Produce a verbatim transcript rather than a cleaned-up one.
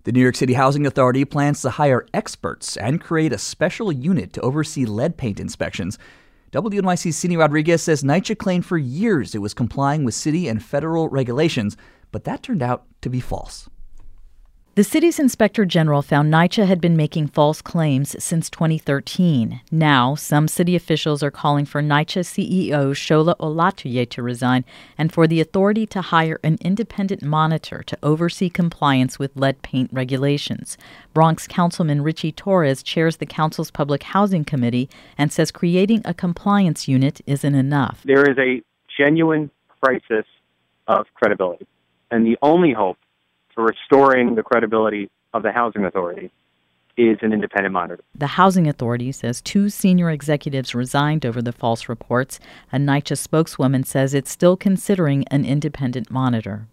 The New York City Housing Authority plans to hire experts and create a special unit to oversee lead paint inspections. W N Y C's Cindy Rodriguez says NYCHA claimed for years it was complying with city and federal regulations, but that turned out to be false. The city's inspector general found NYCHA had been making false claims since twenty thirteen. Now, some city officials are calling for NYCHA C E O Shola Olatoye to resign and for the authority to hire an independent monitor to oversee compliance with lead paint regulations. Bronx Councilman Richie Torres chairs the council's public housing committee and says creating a compliance unit isn't enough. There is a genuine crisis of credibility, and the only hope for restoring the credibility of the housing authority is an independent monitor. The housing authority says two senior executives resigned over the false reports. A NYCHA spokeswoman says it's still considering an independent monitor.